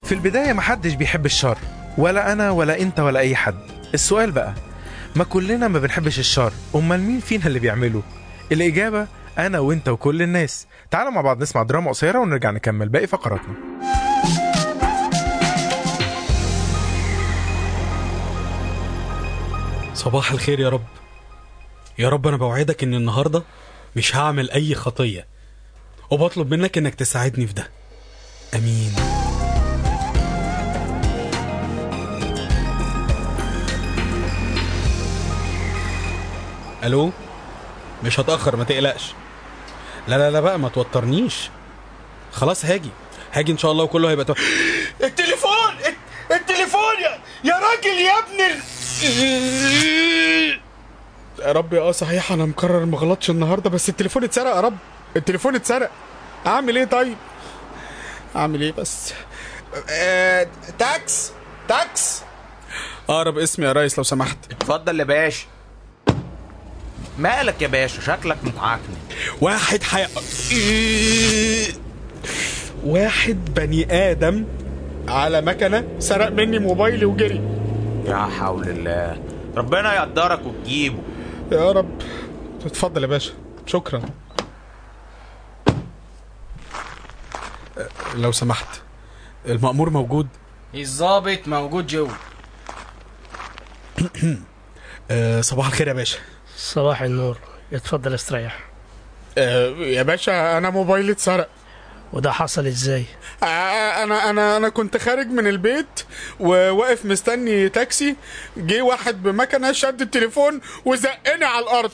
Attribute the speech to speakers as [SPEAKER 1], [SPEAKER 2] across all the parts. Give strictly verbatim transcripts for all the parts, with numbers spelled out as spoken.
[SPEAKER 1] في البداية محدش بيحب الشر، ولا أنا ولا أنت ولا أي حد. السؤال بقى، ما كلنا ما بنحبش الشر، أمال مين فينا اللي بيعمله؟ الإجابة أنا وأنت وكل الناس. تعالوا مع بعض نسمع دراما قصيرة ونرجع نكمل باقي فقراتنا.
[SPEAKER 2] صباح الخير يا رب. يا رب أنا بوعدك إن النهاردة مش هعمل أي خطية، وبطلب منك إنك تساعدني في ده. أمين. ألو، مش هتأخر ما تقلقش. لا لا لا بقى ما توترنيش. خلاص هاجي هاجي إن شاء الله وكله هيبقى تو...
[SPEAKER 3] التليفون التليفون يا يا راجل يا ابن ال...
[SPEAKER 2] يا رب. اه صحيح انا مقرر ما غلطش النهارده، بس التليفون اتسرق يا رب. التليفون اتسرق. اعمل ايه طيب؟ اعمل ايه بس؟
[SPEAKER 3] آه... تاكس تاكس
[SPEAKER 2] اقرب اسم يا ريس لو سمحت.
[SPEAKER 3] اتفضل يا باشا. مالك يا باشا؟ شكلك متعكني.
[SPEAKER 2] واحد حي... واحد بني ادم على مكنه سرق مني موبايلي وجري.
[SPEAKER 3] يا حول الله، ربنا يقدرك وتجيبه
[SPEAKER 2] يا رب. اتفضل يا باشا. شكرا. لو سمحت المأمور موجود؟
[SPEAKER 4] الضابط موجود جوه.
[SPEAKER 2] صباح الخير يا باشا.
[SPEAKER 5] صباح النور، اتفضل استريح.
[SPEAKER 2] أه يا باشا انا موبايلي اتسرق.
[SPEAKER 5] وده حصل ازاي؟
[SPEAKER 2] أه انا انا انا كنت خارج من البيت وواقف مستني تاكسي، جه واحد بمكنه شد التليفون وزقني على الارض.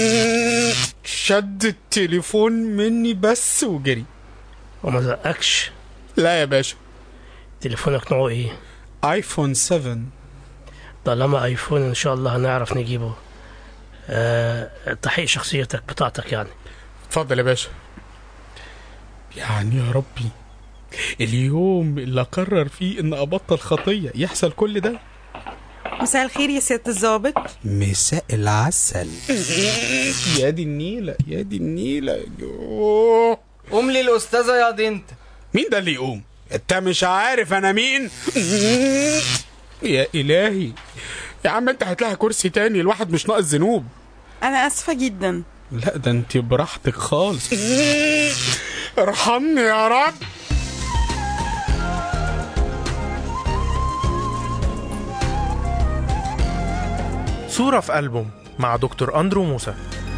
[SPEAKER 2] شد التليفون مني بس وجري.
[SPEAKER 5] وما زقكش؟
[SPEAKER 2] لا يا باشا.
[SPEAKER 5] تليفونك نوعه ايه؟
[SPEAKER 2] ايفون سبعة.
[SPEAKER 5] طالما ايفون ان شاء الله هنعرف نجيبه. أه تحقيق شخصيتك بتاعتك يعني.
[SPEAKER 2] اتفضل يا باشا. يعني يا ربي اليوم اللي اقرر فيه ان ابطل خطية يحصل كل ده.
[SPEAKER 6] مساء الخير يا سيادة الضابط.
[SPEAKER 2] مساء العسل. يا دي النيلة يا دي النيلة. يوه.
[SPEAKER 4] قوم لي الأستاذة يا دي انت.
[SPEAKER 2] مين ده اللي يقوم؟ انت مش عارف انا مين؟ يا الهي يا عم انت هتلاقي كرسي تاني، الواحد مش ناقص ذنوب.
[SPEAKER 6] انا اسفة جدا.
[SPEAKER 2] لا ده انت براحتك خالص. ارحمني يا رب.
[SPEAKER 1] صورة في ألبوم مع دكتور أندرو موسى.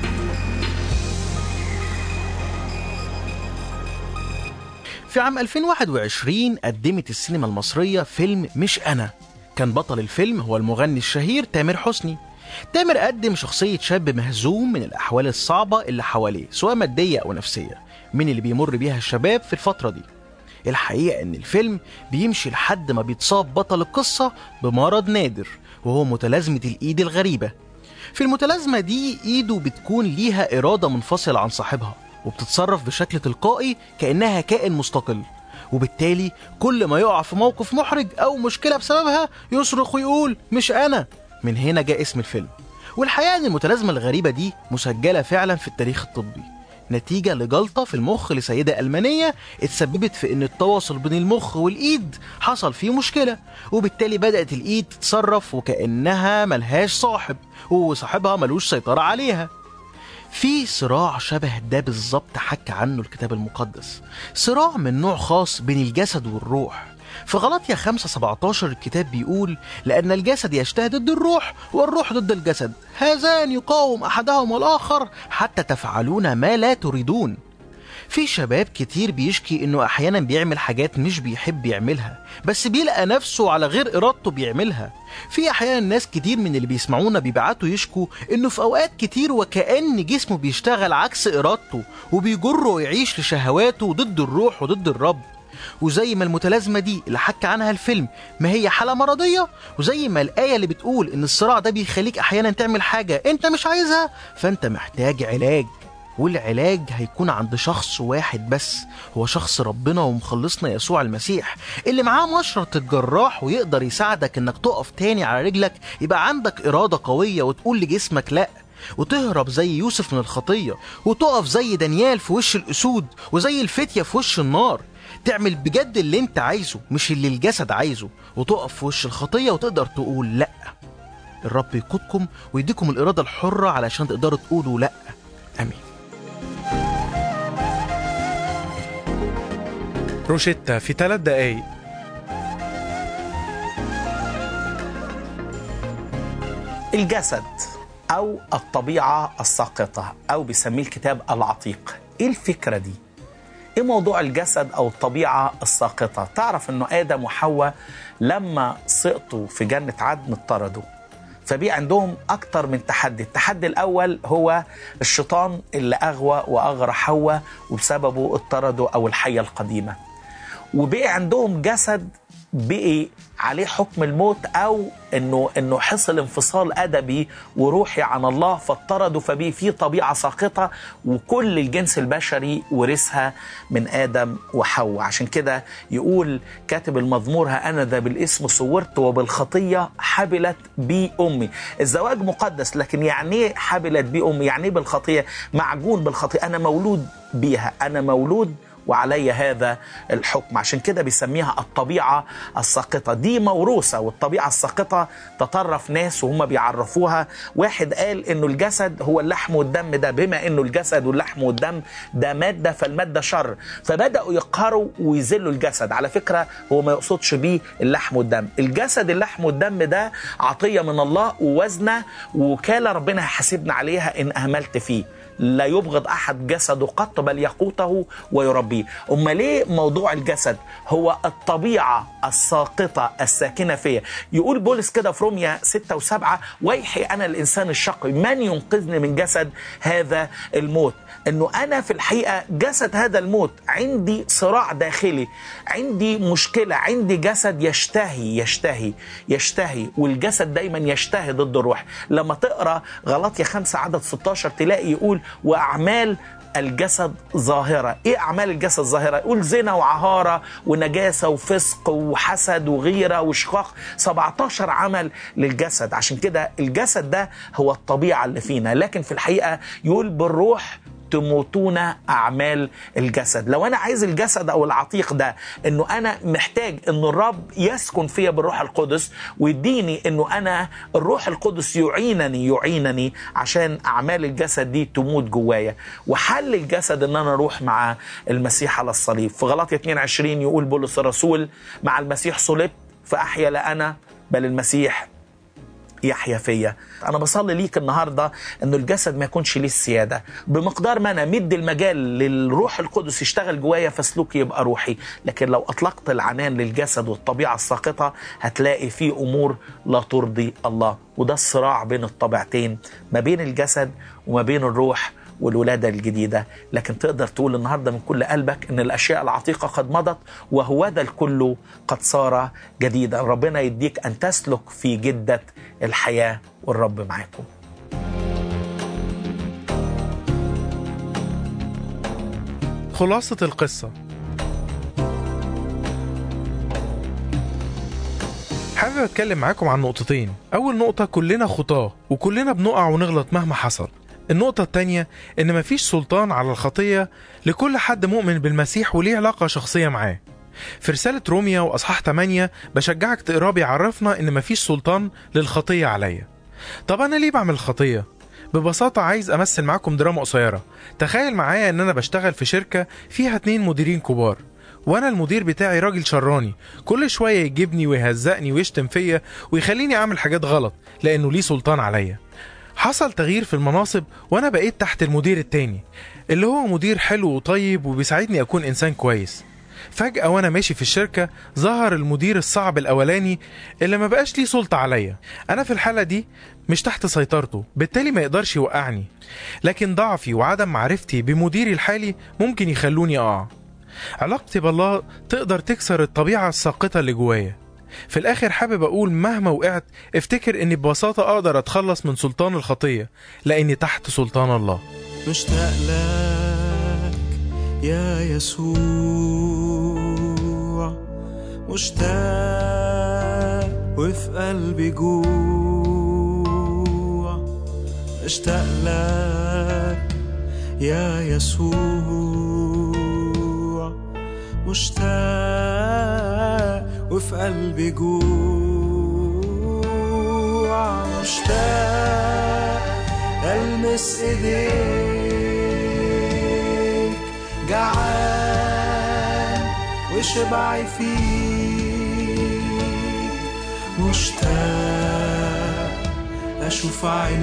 [SPEAKER 7] في عام ألفين وواحد وعشرين قدمت السينما المصرية فيلم مش أنا. كان بطل الفيلم هو المغني الشهير تامر حسني. تامر قدم شخصية شاب مهزوم من الأحوال الصعبة اللي حواليه سواء مادية أو نفسية، من اللي بيمر بيها الشباب في الفترة دي. الحقيقة إن الفيلم بيمشي لحد ما بيتصاب بطل القصة بمرض نادر وهو متلازمة الإيد الغريبة. في المتلازمة دي إيده بتكون ليها إرادة منفصلة عن صاحبها وبتتصرف بشكل تلقائي كأنها كائن مستقل، وبالتالي كل ما يقع في موقف محرج أو مشكلة بسببها يصرخ ويقول مش أنا. من هنا جاء اسم الفيلم. والحقيقة إن المتلازمة الغريبة دي مسجلة فعلا في التاريخ الطبي نتيجة لجلطة في المخ لسيدة ألمانية اتسببت في إن التواصل بين المخ والإيد حصل فيه مشكلة، وبالتالي بدأت الإيد تتصرف وكأنها ملهاش صاحب وصاحبها ملوش سيطرة عليها. في صراع شبه ده بالظبط حكى عنه الكتاب المقدس، صراع من نوع خاص بين الجسد والروح. في غلاطيا خمسة سبعتاشر الكتاب بيقول لأن الجسد يجتهد ضد الروح والروح ضد الجسد، هذان يقاوم أحدهما الآخر حتى تفعلون ما لا تريدون. في شباب كتير بيشكي إنه أحيانا بيعمل حاجات مش بيحب يعملها بس بيلقى نفسه على غير إرادته بيعملها. في أحيانا ناس كتير من اللي بيسمعونا بيبعتوا يشكوا إنه في أوقات كتير وكأن جسمه بيشتغل عكس إرادته وبيجره يعيش لشهواته ضد الروح وضد الرب. وزي ما المتلازمة دي اللي حكى عنها الفيلم ما هي حالة مرضية، وزي ما الآية اللي بتقول إن الصراع ده بيخليك أحيانا تعمل حاجة أنت مش عايزها، فأنت محتاج علاج. والعلاج هيكون عند شخص واحد بس، هو شخص ربنا ومخلصنا يسوع المسيح اللي معاه مشرط الجراح ويقدر يساعدك انك تقف تاني على رجلك، يبقى عندك إرادة قوية وتقول لجسمك لأ، وتهرب زي يوسف من الخطية، وتقف زي دانيال في وش الأسود وزي الفتية في وش النار. تعمل بجد اللي انت عايزه مش اللي الجسد عايزه، وتقف في وش الخطية وتقدر تقول لأ. الرب يقودكم ويديكم الإرادة الحرة علشان تقدروا تقولوا لأ. آمين.
[SPEAKER 1] روشيتا في ثلاث دقايق.
[SPEAKER 8] الجسد أو الطبيعة الساقطة أو بيسميه الكتاب العتيق. إيه الفكرة دي؟ إيه موضوع الجسد أو الطبيعة الساقطة؟ تعرف أنه آدم وحواء لما سقطوا في جنة عدن اطردوا، فبي عندهم أكتر من تحدي. التحدي الأول هو الشيطان اللي أغوى وأغرى حواء وبسببه اطردوا، أو الحية القديمة. وبقي عندهم جسد بقي عليه حكم الموت، أو إنه إنه حصل انفصال أدبي وروحي عن الله فاضطردوا، فبقي في طبيعة ساقطة وكل الجنس البشري ورثها من آدم وحواء. عشان كده يقول كاتب المزمور: ها أنا ذا بالاسم صورت وبالخطية حبلت بي أمي. الزواج مقدس، لكن يعني إيه حبلت بي أمي؟ يعني إيه بالخطية؟ معجون بالخطية، أنا مولود بيها، أنا مولود وعلي هذا الحكم. عشان كده بيسميها الطبيعة الساقطة. دي موروثة، والطبيعة الساقطة تطرف ناس وهم بيعرفوها. واحد قال انه الجسد هو اللحم والدم، ده بما انه الجسد واللحم والدم ده مادة، فالمادة شر، فبدأوا يقهروا ويذلوا الجسد. على فكرة هو ما يقصدش بيه اللحم والدم، الجسد اللحم والدم ده عطية من الله ووزنة ووكالة ربنا هيحاسبنا عليها إن أهملت فيه. لا يبغض أحد جسده قط بل يقوته ويربيه. أما ليه موضوع الجسد هو الطبيعة الساقطة الساكنة فيه؟ يقول بولس كده في روميا ستة وسبعة: ويحي أنا الإنسان الشقي من ينقذني من جسد هذا الموت. أنه أنا في الحقيقة جسد هذا الموت، عندي صراع داخلي، عندي مشكلة، عندي جسد يشتهي يشتهي يشتهي والجسد دايما يشتهي ضد الروح. لما تقرأ غلاطيا خمسة عدد ستاشر تلاقي يقول: وأعمال الجسد ظاهرة. إيه أعمال الجسد ظاهرة؟ يقول زنا وعهارة ونجاسة وفسق وحسد وغيرة وشقاق، سبعتاشر عمل للجسد. عشان كده الجسد ده هو الطبيعة اللي فينا، لكن في الحقيقة يقول بالروح تموتون أعمال الجسد. لو أنا عايز الجسد أو العتيق ده، إنه أنا محتاج إنه الرب يسكن فيا بالروح القدس ويديني إنه أنا الروح القدس يعينني يعينني عشان أعمال الجسد دي تموت جوايا. وحل الجسد إن أنا أروح مع المسيح على الصليب. في غلاطيا اثنين وعشرين يقول بولس الرسول: مع المسيح صلبت فأحيا لا أنا بل المسيح يحيا فيا. أنا بصلي ليك النهاردة أنه الجسد ما يكونش ليه السيادة. بمقدار ما أنا مد المجال للروح القدس يشتغل جوايا فسلوكي يبقى روحي. لكن لو أطلقت العنان للجسد والطبيعة الساقطة هتلاقي فيه أمور لا ترضي الله. وده الصراع بين الطبيعتين، ما بين الجسد وما بين الروح والولادة الجديدة. لكن تقدر تقول النهاردة من كل قلبك إن الأشياء العتيقة قد مضت وهوذا الكل قد صار جديدا. ربنا يديك أن تسلك في جدة الحياة، والرب معاكم.
[SPEAKER 1] خلاصة القصة: حابب أتكلم معاكم عن نقطتين. أول نقطة: كلنا خطاة وكلنا بنقع ونغلط مهما حصل. النقطة التانية إن مفيش سلطان على الخطية لكل حد مؤمن بالمسيح وليه علاقة شخصية معاه. في رسالة روميا وأصحاح ثمانية بشجعك تقراه، بيعرفنا إن مفيش سلطان للخطية عليا. طب أنا ليه بعمل الخطية؟ ببساطة عايز أمثل معاكم دراما قصيرة. تخيل معايا إن أنا بشتغل في شركة فيها اتنين مديرين كبار، وأنا المدير بتاعي راجل شراني كل شوية يجيبني ويهزقني ويشتم فيا ويخليني أعمل حاجات غلط لأنه ليه سلطان عليا. حصل تغيير في المناصب وأنا بقيت تحت المدير التاني اللي هو مدير حلو وطيب وبيساعدني أكون إنسان كويس. فجأة وأنا ماشي في الشركة ظهر المدير الصعب الأولاني اللي ما بقاش ليه سلطة عليا. أنا في الحالة دي مش تحت سيطرته، بالتالي ما يقدرش يوقعني، لكن ضعفي وعدم معرفتي بمديري الحالي ممكن يخلوني أقع. علاقتي بالله تقدر تكسر الطبيعة الساقطة اللي جوايا. في الآخر حابب أقول مهما وقعت افتكر أني ببساطة أقدر أتخلص من سلطان الخطية لأني تحت سلطان الله.
[SPEAKER 9] مشتاق لك يا يسوع، مشتاق وفي قلبي جوع، اشتاق لك يا يسوع، مشتاق وفي قلبي جوع، مشتاق ألمس إيديك، جعان وشبعي فيك، مشتاق أشوف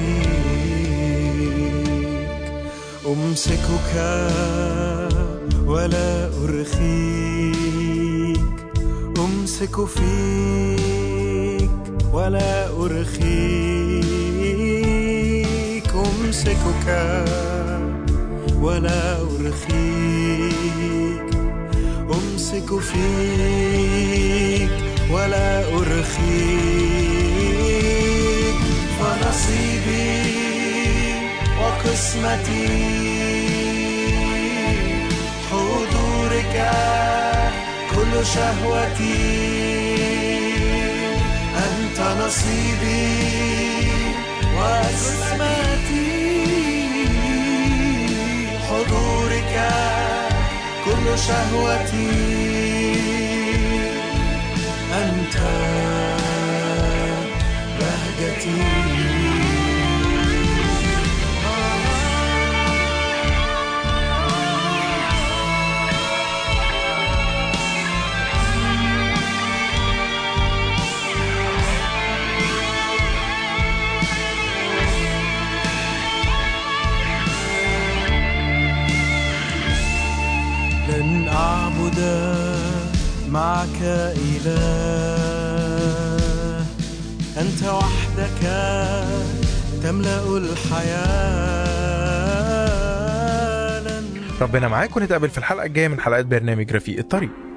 [SPEAKER 9] عينيك، أمسكك ولا أرخيك، أمسك فيك ولا أرخيك، أمسكك ولا أرخيك، أمسك فيك ولا أرخيك، فنصيبي وقسمتي حضورك كل شهوتي، أنت نصيبي وقسمتي حضورك كل شهوتي، أنت بهجتي. لن أعبد معك إله، أنت وحدك تملأ الحياة. لن
[SPEAKER 1] ربنا معاك، ونتقابل في الحلقة الجاية من حلقات برنامج رفيق الطريق.